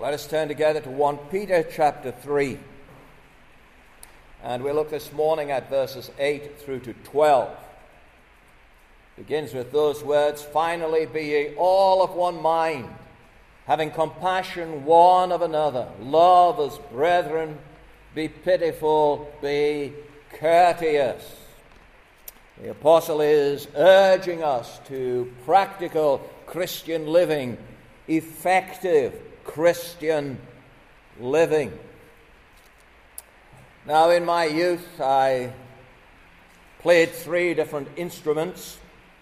Let us turn together to 1 Peter chapter 3. And we'll look this morning at verses 8 through to 12. It begins with those words, "Finally be ye all of one mind, having compassion one of another. Love as brethren, be pitiful, be courteous." The apostle is urging us to practical Christian living, effective Christian living. Now, in my youth, I played 3 different instruments.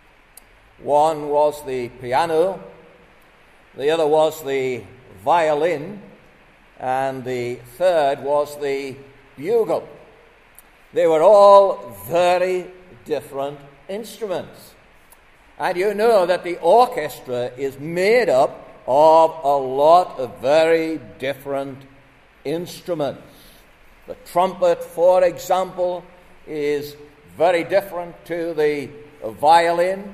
One was the piano, the other was the violin, and the third was the bugle. They were all very different instruments. And you know that the orchestra is made up of a lot of very different instruments. The trumpet, for example, is very different to the violin.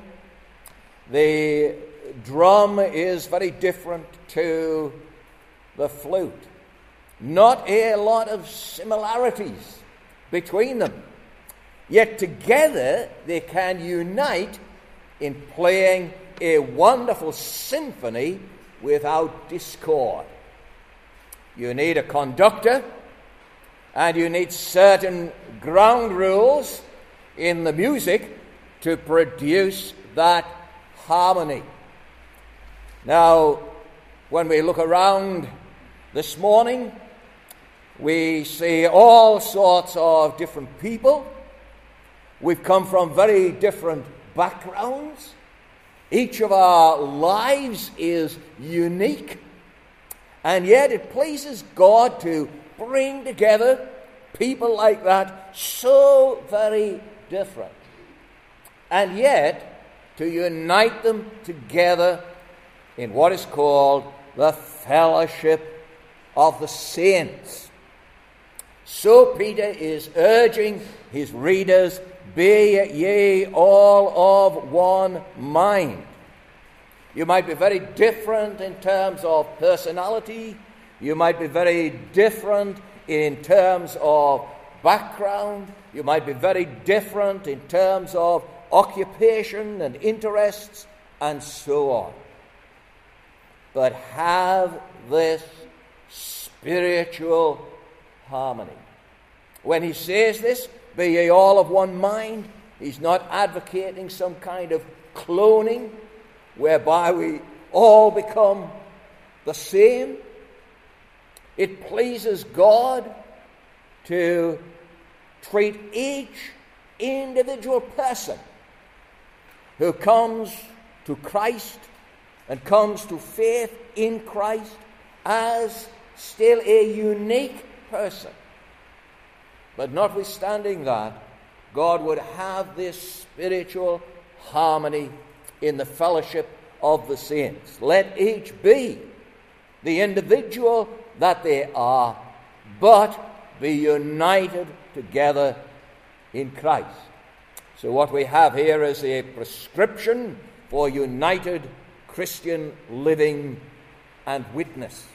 The drum is very different to the flute. Not a lot of similarities between them. Yet together they can unite in playing a wonderful symphony without discord. You need a conductor, and you need certain ground rules in the music to produce that harmony. Now, when we look around this morning, we see all sorts of different people. We've come from very different backgrounds. Each of our lives is unique, and yet it pleases God to bring together people like that, so very different, and yet to unite them together in what is called the fellowship of the saints. So Peter is urging his readers, "Be ye all of one mind." You might be very different in terms of personality. You might be very different in terms of background. You might be very different in terms of occupation and interests and so on. But have this spiritual harmony. When he says this, "Be ye all of one mind," he's not advocating some kind of cloning whereby we all become the same. It pleases God to treat each individual person who comes to Christ and comes to faith in Christ as still a unique person. But notwithstanding that, God would have this spiritual harmony in the fellowship of the saints. Let each be the individual that they are, but be united together in Christ. So what we have here is a prescription for united Christian living and witness.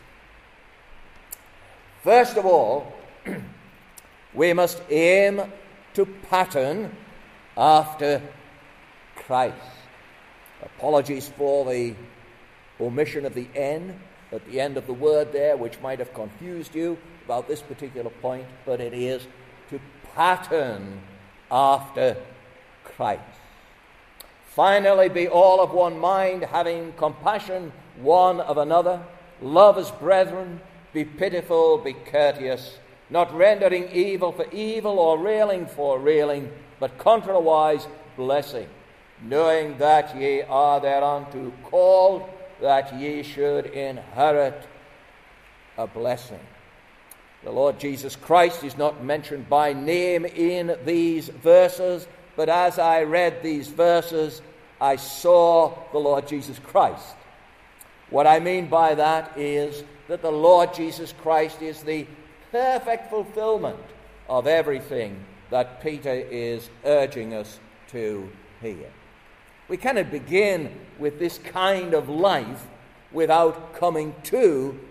First of all, we must aim to pattern after Christ. Apologies for the omission of the N at the end of the word there, which might have confused you about this particular point, but it is to pattern after Christ. Finally, be all of one mind, having compassion one of another. Love as brethren, be pitiful, be courteous, not rendering evil for evil or railing for railing, but contrariwise blessing, knowing that ye are thereunto called, that ye should inherit a blessing. The Lord Jesus Christ is not mentioned by name in these verses, but as I read these verses, I saw the Lord Jesus Christ. What I mean by that is that the Lord Jesus Christ is the perfect fulfillment of everything that Peter is urging us to hear. We cannot begin with this kind of life without coming to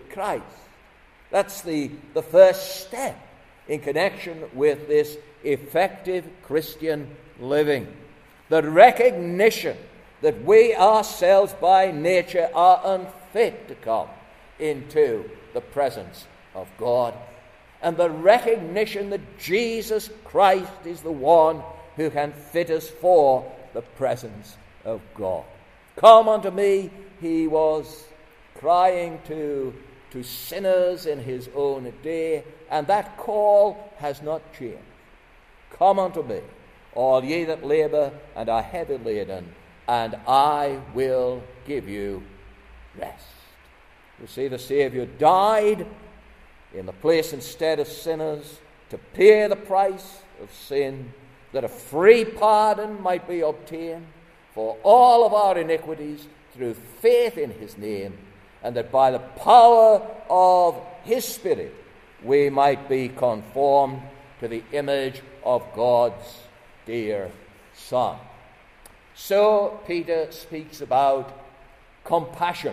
Christ. That's the first step in connection with this effective Christian living. The recognition that we ourselves by nature are unfit to come into the presence of God. And the recognition that Jesus Christ is the one who can fit us for the presence of God. Come unto me, he was crying to sinners in his own day, and that call has not changed. Come unto me, all ye that labor and are heavy laden, and I will give you rest. You see, the Savior died in the place instead of sinners to pay the price of sin, that a free pardon might be obtained for all of our iniquities through faith in his name, and that by the power of his Spirit we might be conformed to the image of God's dear Son. So Peter speaks about compassion.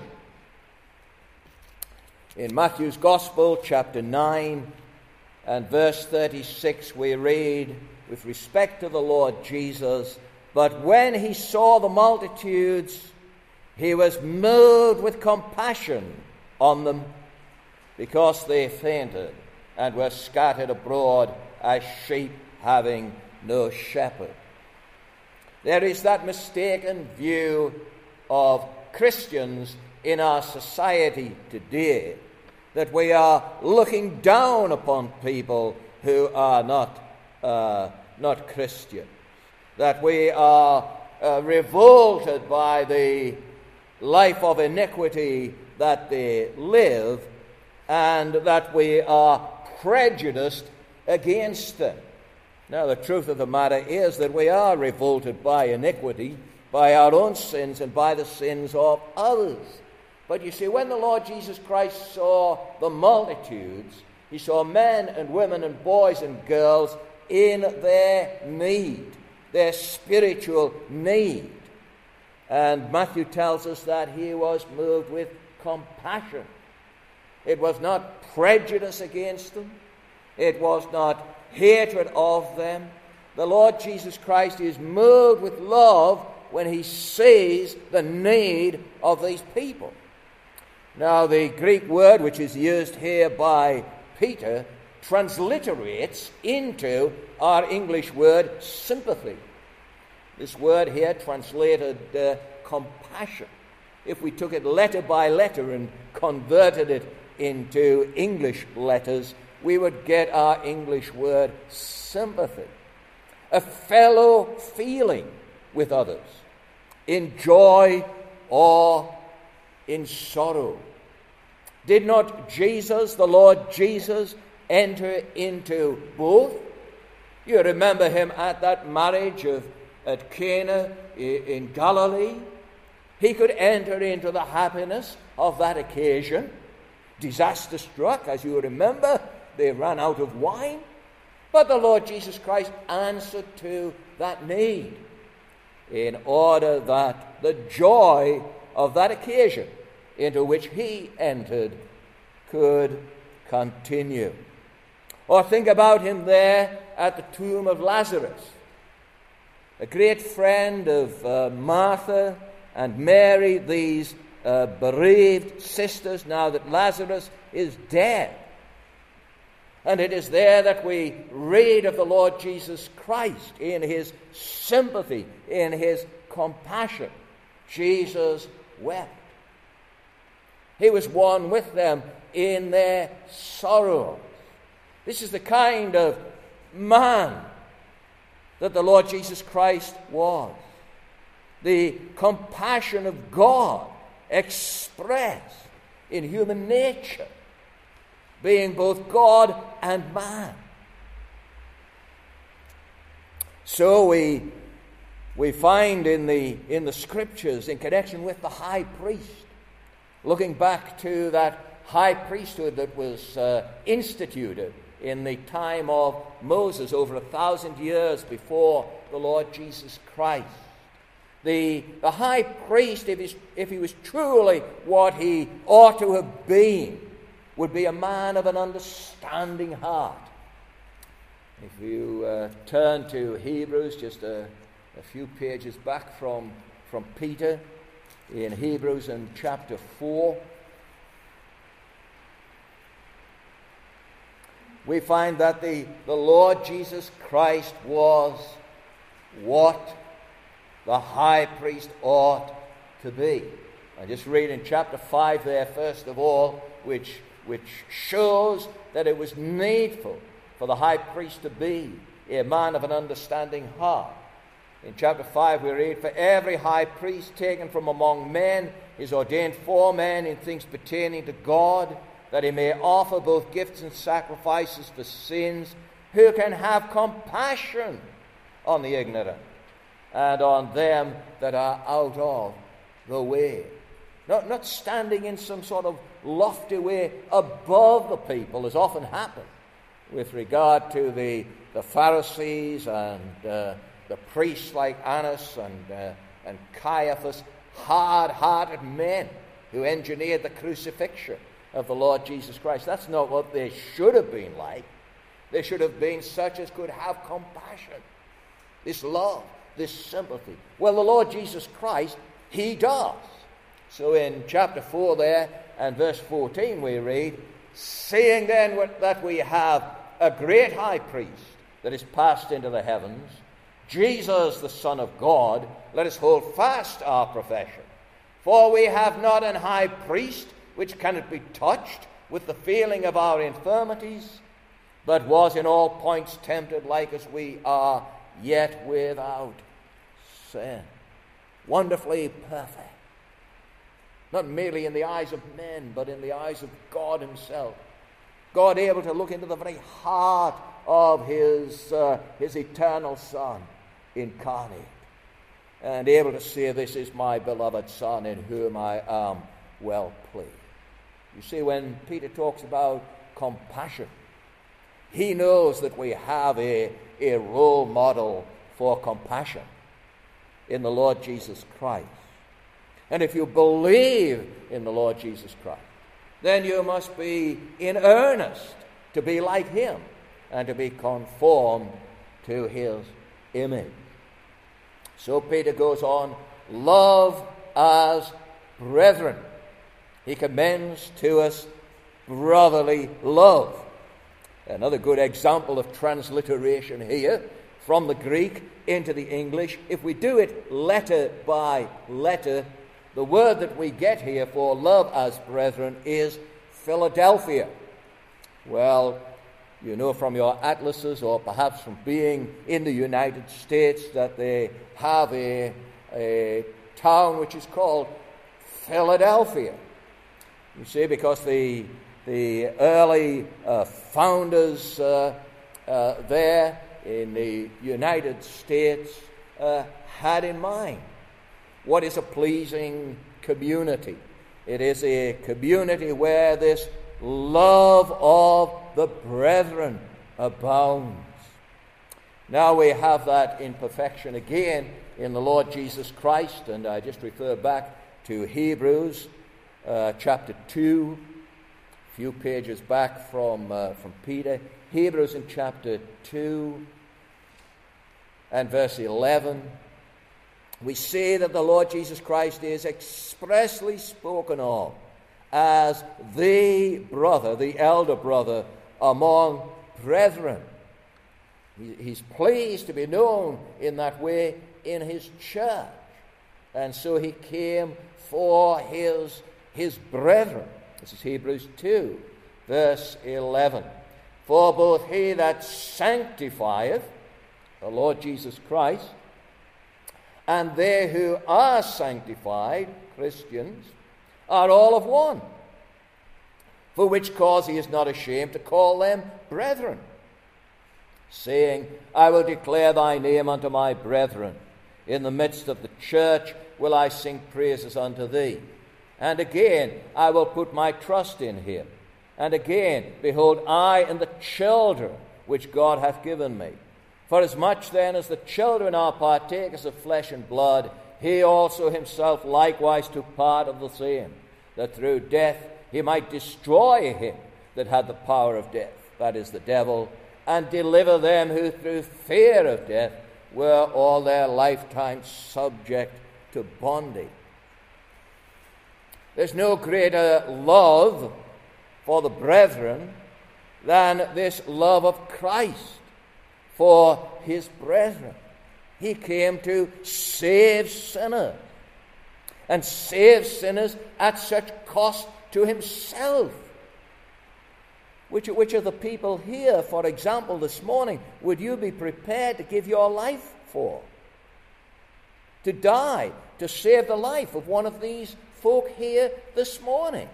In Matthew's Gospel, chapter 9 and verse 36, we read, with respect to the Lord Jesus, "But when he saw the multitudes, he was moved with compassion on them, because they fainted and were scattered abroad as sheep having no shepherd." There is that mistaken view of Christians in our society today, that we are looking down upon people who are not Christians, that we are revolted by the life of iniquity that they live, and that we are prejudiced against them. Now, the truth of the matter is that we are revolted by iniquity, by our own sins and by the sins of others. But you see, when the Lord Jesus Christ saw the multitudes, he saw men and women and boys and girls in their need, their spiritual need. And Matthew tells us that he was moved with compassion. It was not prejudice against them. It was not hatred of them. The Lord Jesus Christ is moved with love when he sees the need of these people. Now, the Greek word which is used here by Peter transliterates into our English word sympathy. This word here translated compassion. If we took it letter by letter and converted it into English letters, we would get our English word sympathy. A fellow feeling with others, in joy or in sorrow. Did not Jesus, the Lord Jesus, enter into both? You remember him at that marriage at Cana in Galilee. He could enter into the happiness of that occasion. Disaster struck, as you remember. They ran out of wine. But the Lord Jesus Christ answered to that need in order that the joy of that occasion into which he entered could continue. Or think about him there at the tomb of Lazarus, a great friend of Martha and Mary, these bereaved sisters, now that Lazarus is dead. And it is there that we read of the Lord Jesus Christ in his sympathy, in his compassion. Jesus wept. He was one with them in their sorrow. This is the kind of man that the Lord Jesus Christ was. The compassion of God expressed in human nature, being both God and man. So we find in the Scriptures, in connection with the high priest, looking back to that high priesthood that was instituted in the time of Moses over 1,000 years before the Lord Jesus Christ. The high priest, if he was truly what he ought to have been, would be a man of an understanding heart. If you turn to Hebrews, just a few pages back from Peter, in Hebrews in chapter 4, we find that the Lord Jesus Christ was what the high priest ought to be. I just read in chapter 5 there, first of all, which shows that it was needful for the high priest to be a man of an understanding heart. In chapter 5 we read, "For every high priest taken from among men is ordained for men in things pertaining to God, that he may offer both gifts and sacrifices for sins, who can have compassion on the ignorant and on them that are out of the way." Not standing in some sort of lofty way above the people, as often happened with regard to the Pharisees and the priests like Annas and Caiaphas, hard-hearted men who engineered the crucifixion of the Lord Jesus Christ. That's not what they should have been like. They should have been such as could have compassion, this love, this sympathy. Well, the Lord Jesus Christ, he does. So in chapter 4 there and verse 14 we read, "Seeing then that we have a great high priest that is passed into the heavens, Jesus the Son of God, let us hold fast our profession. For we have not an high priest which cannot be touched with the feeling of our infirmities, but was in all points tempted like as we are, yet without sin." Wonderfully perfect. Not merely in the eyes of men, but in the eyes of God himself. God able to look into the very heart of his eternal Son incarnate, and able to say, "This is my beloved Son in whom I am well pleased." You see, when Peter talks about compassion, he knows that we have a role model for compassion in the Lord Jesus Christ. And if you believe in the Lord Jesus Christ, then you must be in earnest to be like him and to be conformed to his image. So Peter goes on, "Love as brethren." He commends to us brotherly love. Another good example of transliteration here from the Greek into the English. If we do it letter by letter, the word that we get here for love as brethren is Philadelphia. Well, you know from your atlases or perhaps from being in the United States that they have a town which is called Philadelphia. You see, because the early founders there in the United States had in mind what is a pleasing community. It is a community where this love of the brethren abounds. Now we have that in perfection again in the Lord Jesus Christ, and I just refer back to Hebrews chapter 2, a few pages back from Peter. Hebrews in chapter 2 and verse 11. We see that the Lord Jesus Christ is expressly spoken of as the brother, the elder brother among brethren. He's pleased to be known in that way in his church. And so he came for his brethren. This is Hebrews 2, verse 11. "For both he that sanctifieth," the Lord Jesus Christ, "and they who are sanctified," Christians, "are all of one. For which cause he is not ashamed to call them brethren, saying, I will declare thy name unto my brethren. In the midst of the church will I sing praises unto thee. And again, I will put my trust in him. And again, behold, I and the children which God hath given me. For as much then as the children are partakers of flesh and blood, he also himself likewise took part of the same, that through death he might destroy him that had the power of death, that is, the devil, and deliver them who through fear of death were all their lifetime subject to bondage. There's no greater love for the brethren than this love of Christ for his brethren. He came to save sinners, and save sinners at such cost to himself. Which of the people here, for example, this morning, would you be prepared to give your life for? To die, to save the life of one of these folk here this morning?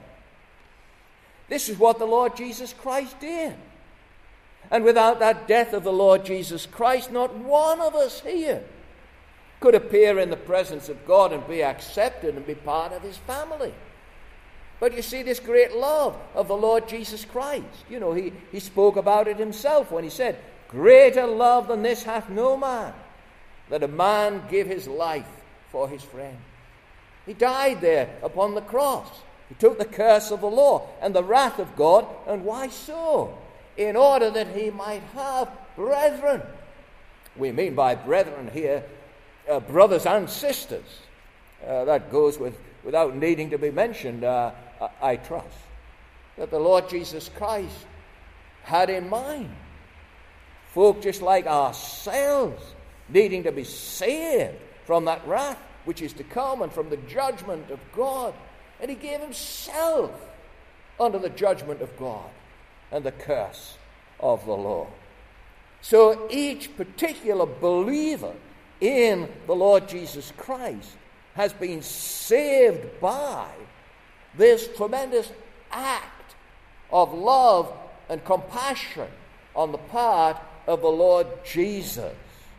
This is what the Lord Jesus Christ did. And without that death of the Lord Jesus Christ, not one of us here could appear in the presence of God and be accepted and be part of his family. But you see this great love of the Lord Jesus Christ. You know, he spoke about it himself when he said, "Greater love than this hath no man, that a man give his life for his friend." He died there upon the cross. He took the curse of the law and the wrath of God. And why so? In order that he might have brethren. We mean by brethren here, brothers and sisters. That goes without needing to be mentioned, I trust. That the Lord Jesus Christ had in mind folk just like ourselves, needing to be saved from that wrath which is to come and from the judgment of God. And he gave himself under the judgment of God and the curse of the law. So each particular believer in the Lord Jesus Christ has been saved by this tremendous act of love and compassion on the part of the Lord Jesus.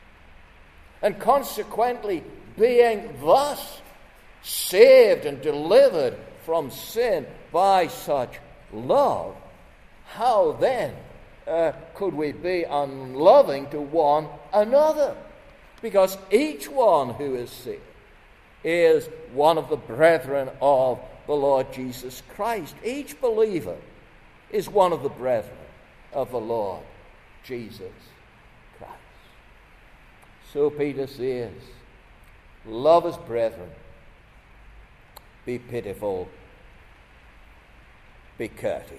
And consequently, being thus saved and delivered from sin by such love, how then could we be unloving to one another? Because each one who is saved is one of the brethren of the Lord Jesus Christ. Each believer is one of the brethren of the Lord Jesus Christ. So Peter says, love as brethren, be pitiful, be courteous.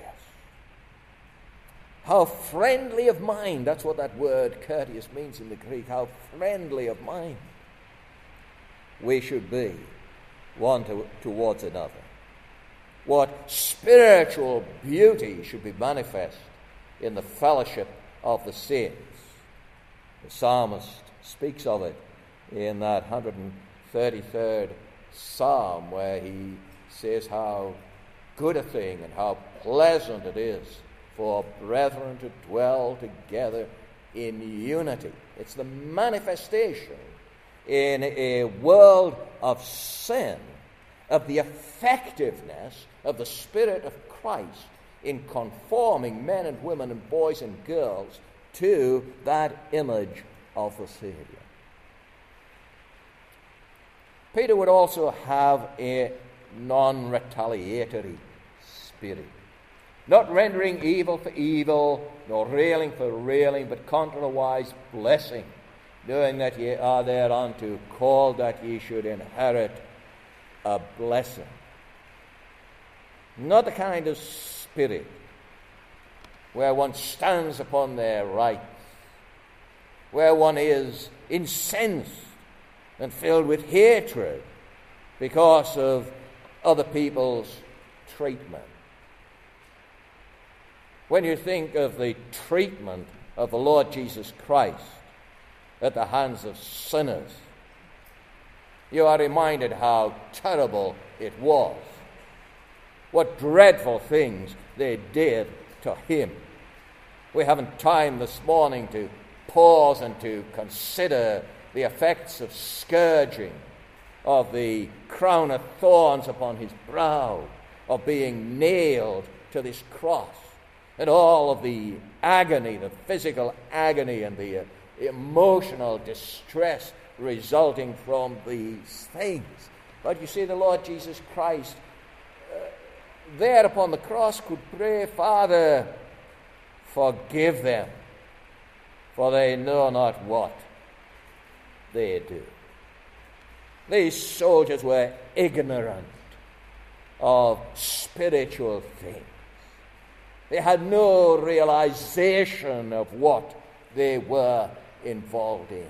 How friendly of mind, that's what that word courteous means in the Greek, how friendly of mind we should be one towards another. What spiritual beauty should be manifest in the fellowship of the saints. The psalmist speaks of it in that 133rd psalm, where he says how good a thing and how pleasant it is for brethren to dwell together in unity. It's the manifestation in a world of sin of the effectiveness of the Spirit of Christ in conforming men and women and boys and girls to that image of the Savior. Peter would also have a non-retaliatory spirit, not rendering evil for evil, nor railing for railing, but contrariwise blessing, knowing that ye are thereunto called that ye should inherit a blessing. Not the kind of spirit where one stands upon their rights, where one is incensed and filled with hatred because of other people's treatment. When you think of the treatment of the Lord Jesus Christ at the hands of sinners, you are reminded how terrible it was, what dreadful things they did to him. We haven't time this morning to pause and to consider the effects of scourging, of the crown of thorns upon his brow, of being nailed to this cross, and all of the agony, the physical agony and the emotional distress resulting from these things. But you see, the Lord Jesus Christ, there upon the cross could pray, Father, forgive them, for they know not what they do. These soldiers were ignorant of spiritual things. They had no realization of what they were involved in.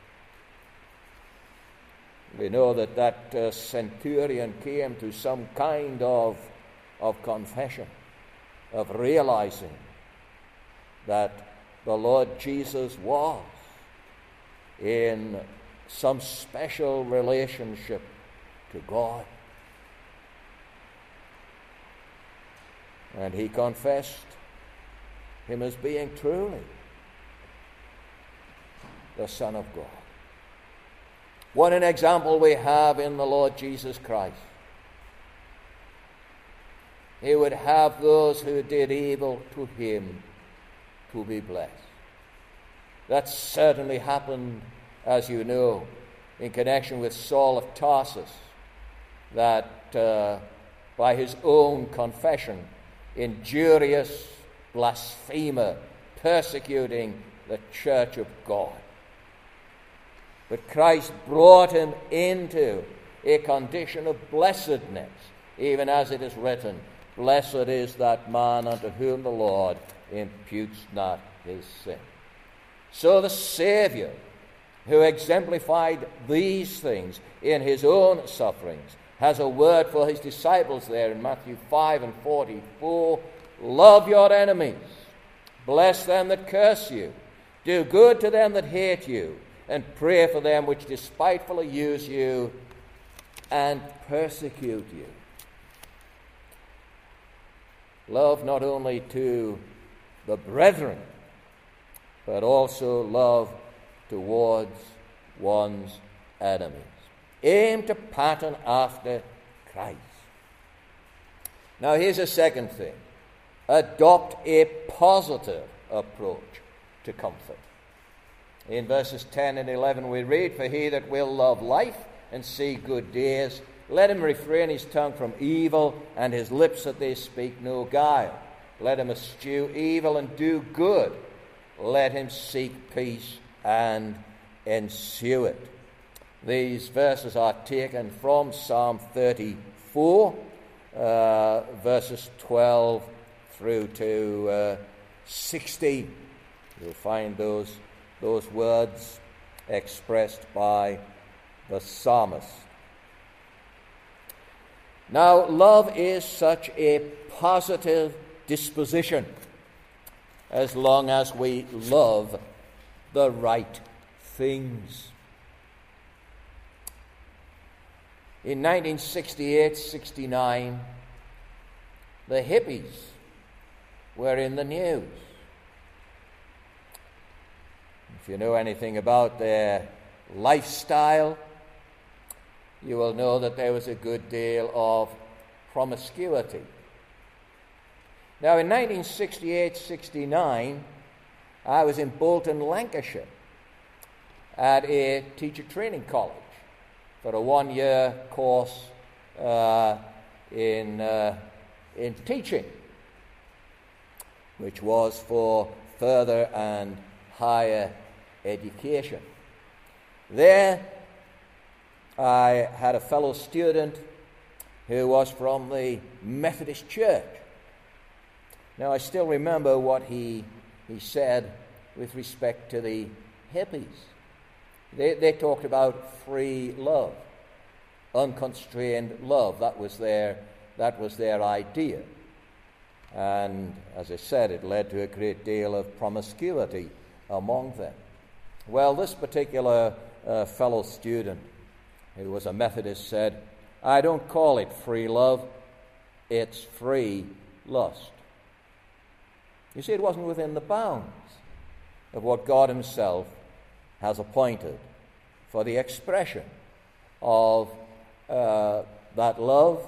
We know that centurion came to some kind of confession, of realizing that the Lord Jesus was in some special relationship to God. And he confessed him as being truly the Son of God. What an example we have in the Lord Jesus Christ. He would have those who did evil to him to be blessed. That certainly happened, as you know, in connection with Saul of Tarsus, that by his own confession, injurious blasphemer, persecuting the church of God. But Christ brought him into a condition of blessedness, even as it is written, blessed is that man unto whom the Lord imputes not his sin. So the Savior, who exemplified these things in his own sufferings, has a word for his disciples there in Matthew 5:44. Love your enemies, bless them that curse you, do good to them that hate you, and pray for them which despitefully use you and persecute you. Love not only to the brethren, but also love towards one's enemies. Aim to pattern after Christ. Now here's a second thing. Adopt a positive approach to comfort. In verses 10 and 11 we read, for he that will love life and see good days, let him refrain his tongue from evil, and his lips that they speak no guile. Let him eschew evil and do good. Let him seek peace and ensue it. These verses are taken from Psalm 34, verses 12 through to 16. You'll find those words expressed by the psalmist. Now, love is such a positive disposition as long as we love the right things. In 1968-69, the hippies were in the news. If you know anything about their lifestyle, you will know that there was a good deal of promiscuity. Now, in 1968-69, I was in Bolton, Lancashire, at a teacher training college for a one-year course in teaching, which was for further and higher education. There, I had a fellow student who was from the Methodist Church. Now, I still remember what he said with respect to the hippies. They talked about free love, unconstrained love. That was their idea. And as I said, it led to a great deal of promiscuity among them. Well, this particular fellow student, who was a Methodist, said, I don't call it free love, it's free lust. You see, it wasn't within the bounds of what God himself has appointed for the expression of that love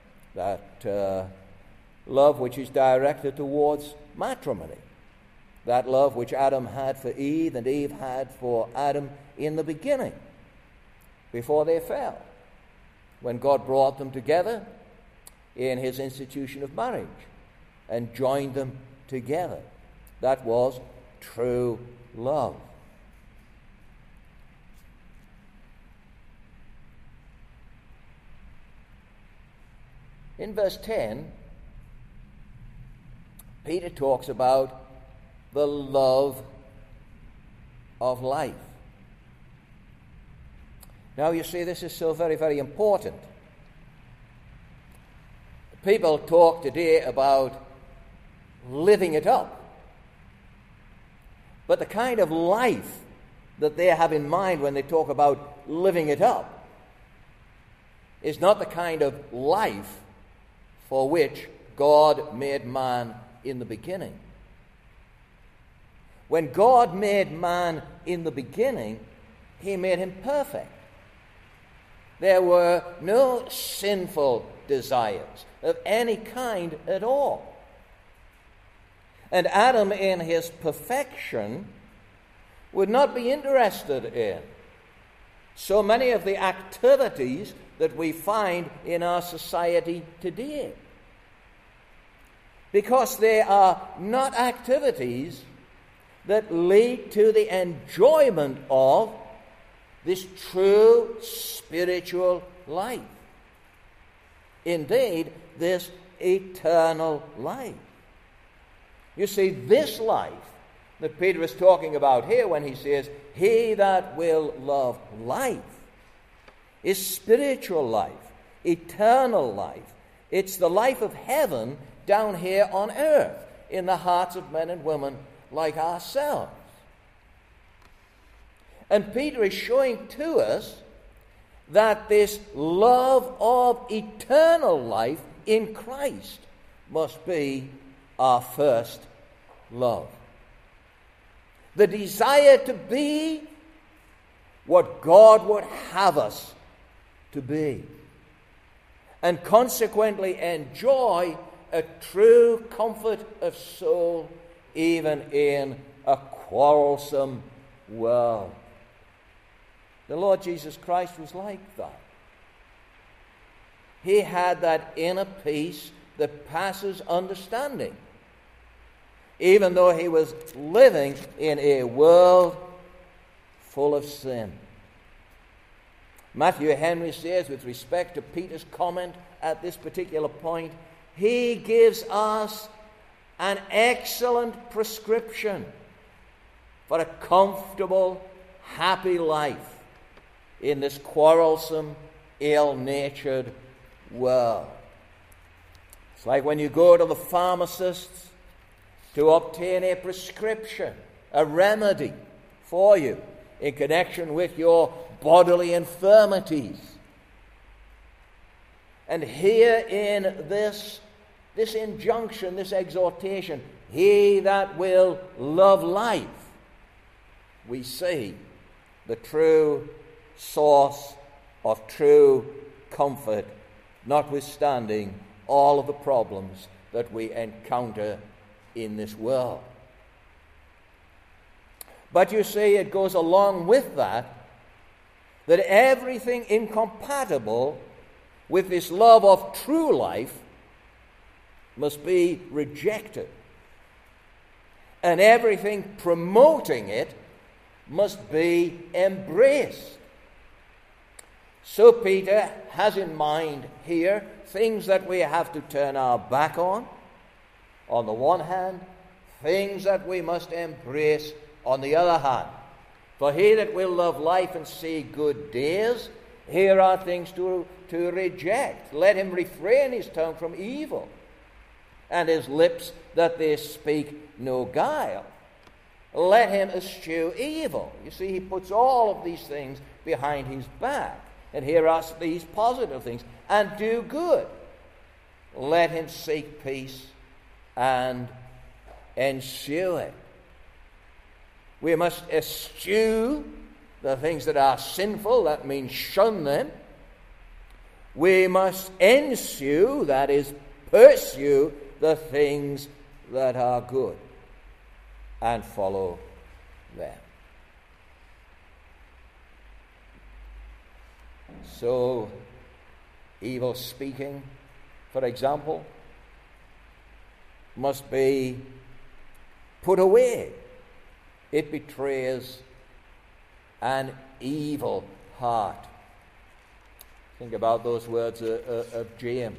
which is directed towards matrimony, that love which Adam had for Eve and Eve had for Adam in the beginning, before they fell. When God brought them together, in his institution of marriage and joined them together. That was true love. In verse 10, Peter talks about the love of life. Now, you see, this is so very, very important. People talk today about living it up. But the kind of life that they have in mind when they talk about living it up is not the kind of life for which God made man in the beginning. When God made man in the beginning, he made him perfect. There were no sinful desires of any kind at all. And Adam, in his perfection, would not be interested in so many of the activities that we find in our society today, because they are not activities that lead to the enjoyment of this true spiritual life. Indeed, this eternal life. You see, this life that Peter is talking about here when he says, "He that will love life," is spiritual life, eternal life. It's the life of heaven down here on earth, in the hearts of men and women like ourselves. And Peter is showing to us that this love of eternal life in Christ must be our first love. The desire to be what God would have us to be, and consequently enjoy a true comfort of soul even in a quarrelsome world. The Lord Jesus Christ was like that. He had that inner peace that passes understanding, even though he was living in a world full of sin. Matthew Henry says, with respect to Peter's comment at this particular point, he gives us an excellent prescription for a comfortable, happy life in this quarrelsome, ill-natured world. It's like when you go to the pharmacist to obtain a prescription, a remedy for you in connection with your bodily infirmities. And here in this injunction, this exhortation, "He that will love life," we see the true source of true comfort, notwithstanding all of the problems that we encounter in this world. But you see, it goes along with that everything incompatible with this love of true life must be rejected, and everything promoting it must be embraced. So Peter has in mind here things that we have to turn our back on the one hand, things that we must embrace on the other hand. For he that will love life and see good days, here are things to reject. Let him refrain his tongue from evil, and his lips that they speak no guile. Let him eschew evil. You see, he puts all of these things behind his back. And here are these positive things. And do good. Let him seek peace and ensue it. We must eschew the things that are sinful. That means shun them. We must ensue, that is, pursue the things that are good and follow them. So, evil speaking, for example, must be put away. It betrays an evil heart. Think about those words of James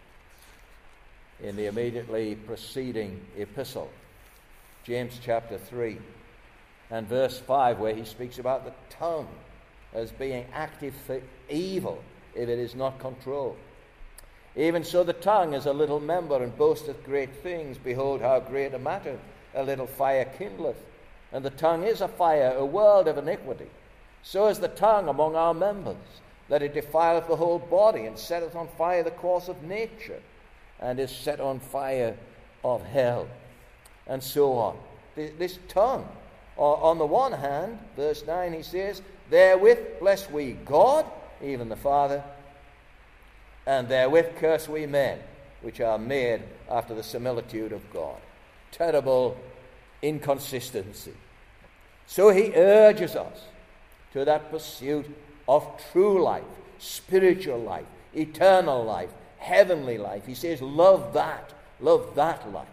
in the immediately preceding epistle, James chapter 3 and verse 5, where he speaks about the tongue as being active for evil if it is not controlled. Even so the tongue is a little member and boasteth great things. Behold, how great a matter a little fire kindleth. And the tongue is a fire, a world of iniquity. So is the tongue among our members, that it defileth the whole body, and setteth on fire the course of nature, and is set on fire of hell. And so on. This tongue, on the one hand, verse 9, he says, therewith bless we God, even the Father, and therewith curse we men, which are made after the similitude of God. Terrible inconsistency. So he urges us to that pursuit of true life, spiritual life, eternal life, heavenly life. He says, love that life.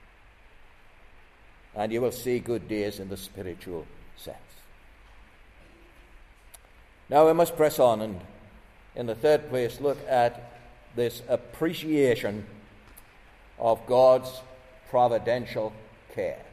And you will see good days in the spiritual sense. Now we must press on and, in the third place, look at this appreciation of God's providential care.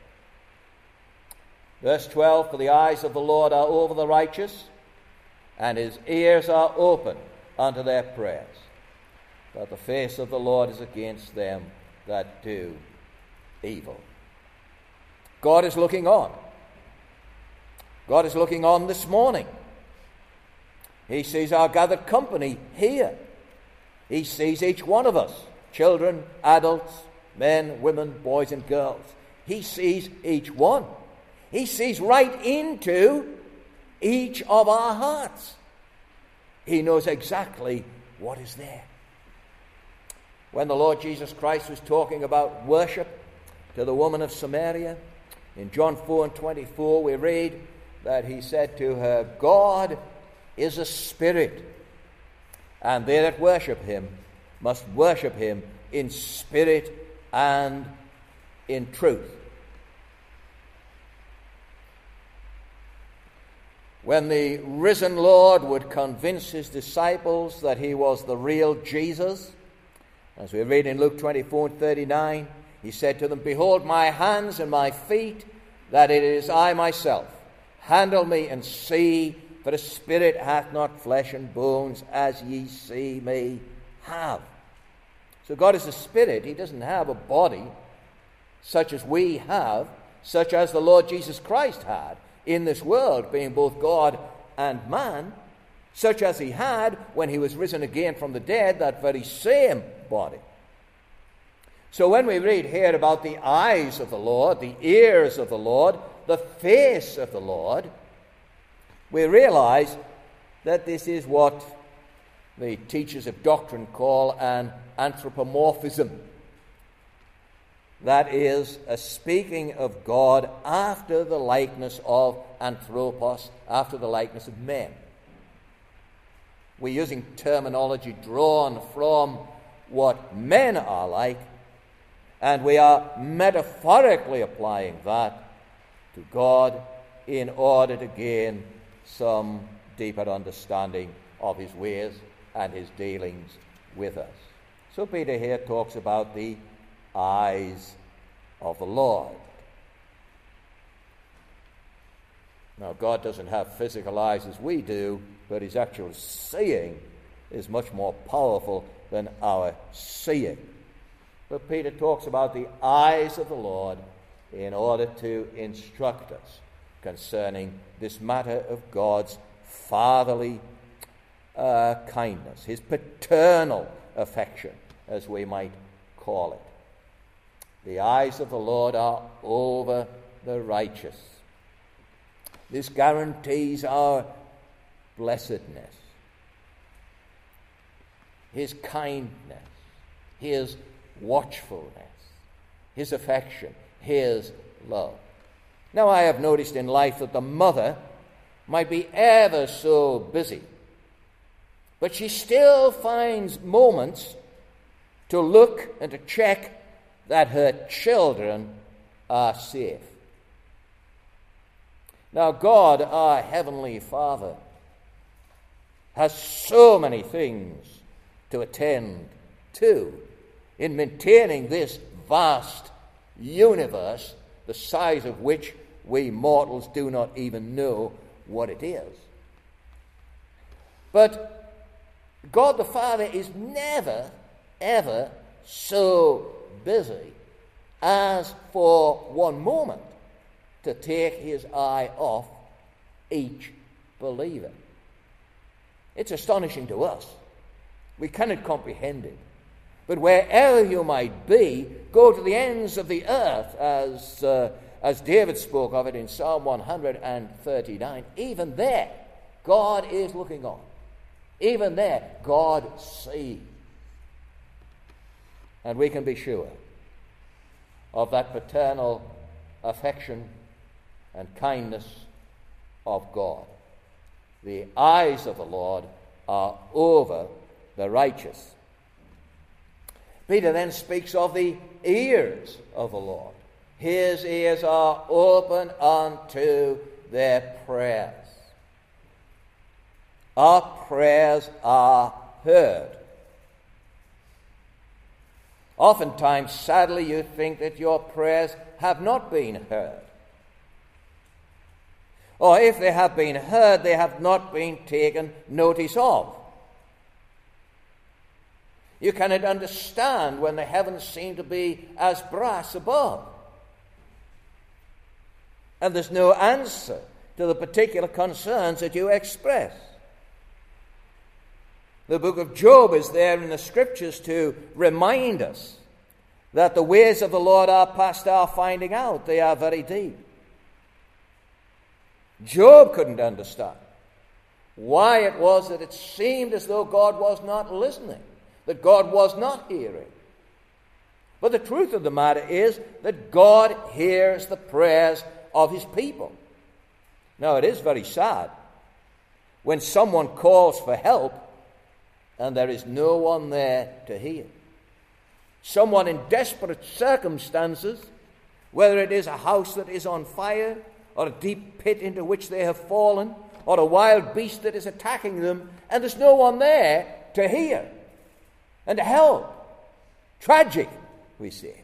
Verse 12, for the eyes of the Lord are over the righteous, and his ears are open unto their prayers. But the face of the Lord is against them that do evil. God is looking on. God is looking on this morning. He sees our gathered company here. He sees each one of us, children, adults, men, women, boys and girls. He sees each one. He sees right into each of our hearts. He knows exactly what is there. When the Lord Jesus Christ was talking about worship to the woman of Samaria, in John 4 and 24, we read that he said to her, God is a spirit, and they that worship him must worship him in spirit and in truth. When the risen Lord would convince his disciples that he was the real Jesus, as we read in Luke 24 and 39, he said to them, behold my hands and my feet, that it is I myself. Handle me and see, for the spirit hath not flesh and bones, as ye see me have. So God is a spirit. He doesn't have a body such as we have, such as the Lord Jesus Christ had in this world, being both God and man, such as he had when he was risen again from the dead, that very same body. So when we read here about the eyes of the Lord, the ears of the Lord, the face of the Lord, we realize that this is what the teachers of doctrine call an anthropomorphism. That is, a speaking of God after the likeness of anthropos, after the likeness of men. We're using terminology drawn from what men are like, and we are metaphorically applying that to God in order to gain some deeper understanding of his ways and his dealings with us. So Peter here talks about the eyes of the Lord. Now, God doesn't have physical eyes as we do, but his actual seeing is much more powerful than our seeing. But Peter talks about the eyes of the Lord in order to instruct us concerning this matter of God's fatherly kindness, his paternal affection, as we might call it. The eyes of the Lord are over the righteous. This guarantees our blessedness, his kindness, his watchfulness, his affection, his love. Now, I have noticed in life that the mother might be ever so busy, but she still finds moments to look and to check that her children are safe. Now, God, our Heavenly Father, has so many things to attend to in maintaining this vast universe, the size of which we mortals do not even know what it is. But God the Father is never, ever so busy as for one moment to take his eye off each believer. It's astonishing to us. We cannot comprehend it. But wherever you might be, go to the ends of the earth, as David spoke of it in Psalm 139. Even there, God is looking on. Even there, God sees. And we can be sure of that paternal affection and kindness of God. The eyes of the Lord are over the righteous. Peter then speaks of the ears of the Lord. His ears are open unto their prayers. Our prayers are heard. Oftentimes, sadly, you think that your prayers have not been heard. Or if they have been heard, they have not been taken notice of. You cannot understand when the heavens seem to be as brass above, and there's no answer to the particular concerns that you express. The book of Job is there in the Scriptures to remind us that the ways of the Lord are past our finding out. They are very deep. Job couldn't understand why it was that it seemed as though God was not listening, that God was not hearing. But the truth of the matter is that God hears the prayers of his people. Now, it is very sad when someone calls for help and there is no one there to hear. Someone in desperate circumstances, whether it is a house that is on fire, or a deep pit into which they have fallen, or a wild beast that is attacking them, and there's no one there to hear and to help. Tragic, we say.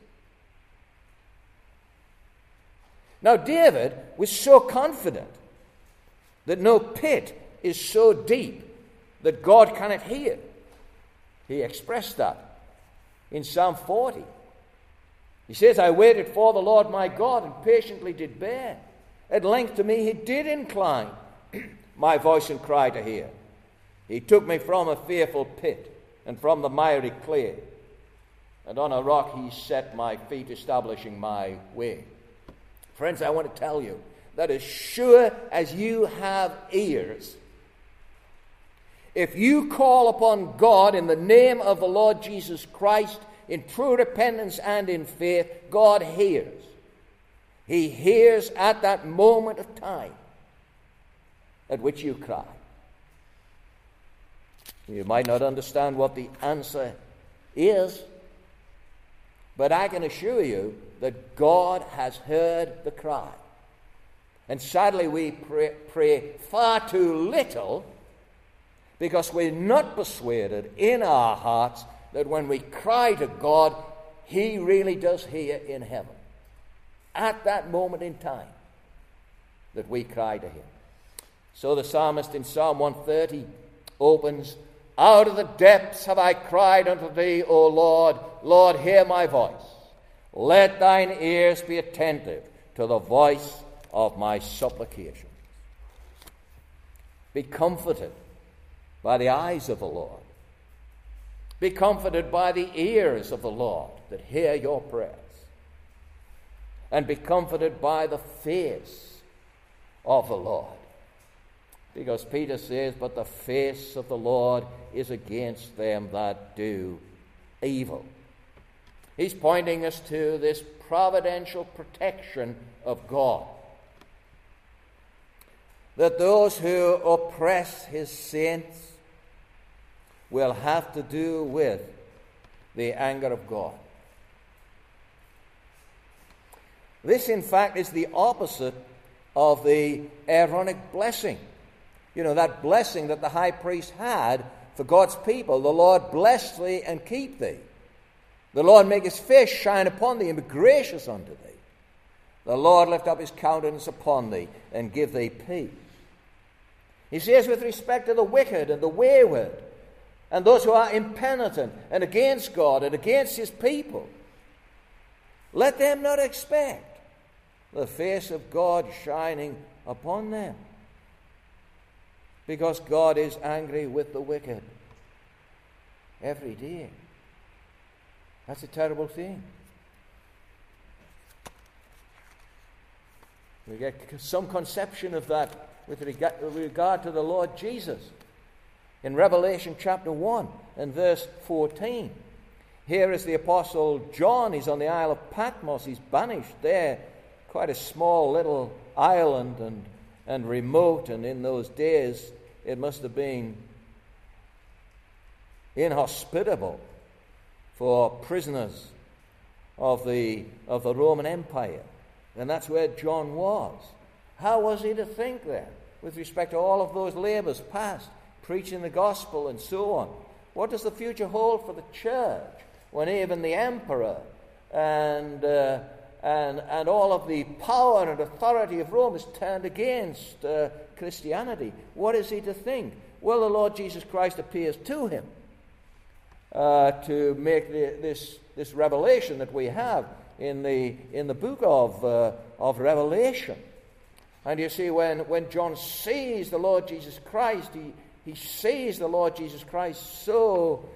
Now, David was so confident that no pit is so deep that God cannot hear. He expressed that in Psalm 40. He says, I waited for the Lord my God and patiently did bear. At length to me he did incline my voice and cry to hear. He took me from a fearful pit and from the miry clay. And on a rock he set my feet, establishing my way. Friends, I want to tell you that as sure as you have ears, if you call upon God in the name of the Lord Jesus Christ in true repentance and in faith, God hears. He hears at that moment of time at which you cry. You might not understand what the answer is, but I can assure you that God has heard the cry. And sadly, we pray far too little because we're not persuaded in our hearts that when we cry to God, he really does hear in heaven. At that moment in time that we cry to him. So the psalmist in Psalm 130 opens, out of the depths have I cried unto thee, O Lord. Lord, hear my voice. Let thine ears be attentive to the voice of my supplication. Be comforted by the eyes of the Lord. Be comforted by the ears of the Lord that hear your prayers. And be comforted by the face of the Lord. Because Peter says, but the face of the Lord is against them that do evil. He's pointing us to this providential protection of God. That those who oppress his saints will have to do with the anger of God. This, in fact, is the opposite of the Aaronic blessing. You know, that blessing that the high priest had for God's people. The Lord bless thee and keep thee. The Lord make his face shine upon thee and be gracious unto thee. The Lord lift up his countenance upon thee and give thee peace. He says with respect to the wicked and the wayward and those who are impenitent and against God and against his people, let them not expect the face of God shining upon them, because God is angry with the wicked every day. That's a terrible thing. We get some conception of that with regard to the Lord Jesus in Revelation chapter 1 and verse 14. Here is the Apostle John. He's on the Isle of Patmos. He's banished there, quite a small little island and remote, and in those days it must have been inhospitable for prisoners of the Roman Empire. And that's where John was. How was he to think then with respect to all of those labors past, preaching the gospel and so on? What does the future hold for the church when even the emperor and all of the power and authority of Rome is turned against Christianity? What is he to think? Well, the Lord Jesus Christ appears to him to make this revelation that we have in the book of Revelation. And you see, when John sees the Lord Jesus Christ, he sees the Lord Jesus Christ so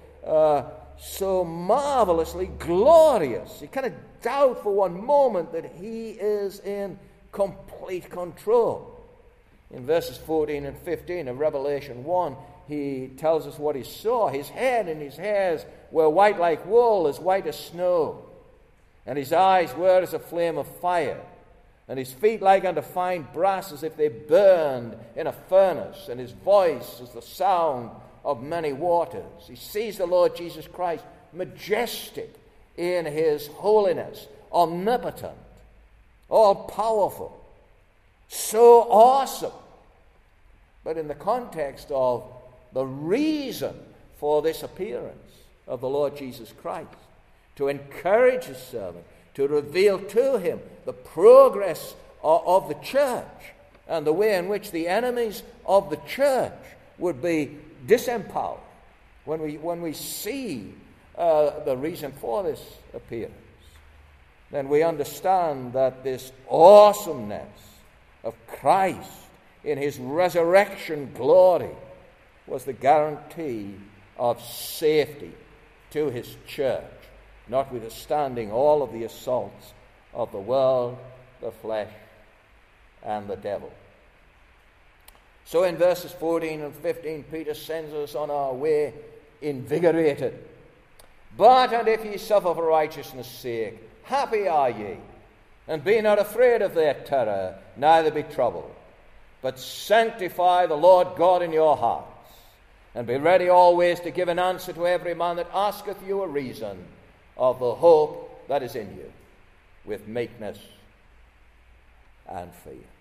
marvelously glorious. He cannot doubt for one moment that he is in complete control. In verses 14 and 15 of Revelation 1, he tells us what he saw. His head and his hairs were white like wool, as white as snow. And his eyes were as a flame of fire. And his feet like unto fine brass, as if they burned in a furnace. And his voice as the sound of many waters. He sees the Lord Jesus Christ majestic in his holiness, omnipotent, all-powerful, so awesome. But in the context of the reason for this appearance of the Lord Jesus Christ, to encourage his servant, to reveal to him the progress of the church and the way in which the enemies of the church would be disempowered. When we see the reason for this appearance, then we understand that this awesomeness of Christ in his resurrection glory was the guarantee of safety to his church, notwithstanding all of the assaults of the world, the flesh, and the devil. So in verses 14 and 15, Peter sends us on our way invigorated. But, and if ye suffer for righteousness' sake, happy are ye, and be not afraid of their terror, neither be troubled. But sanctify the Lord God in your hearts, and be ready always to give an answer to every man that asketh you a reason of the hope that is in you, with meekness and fear.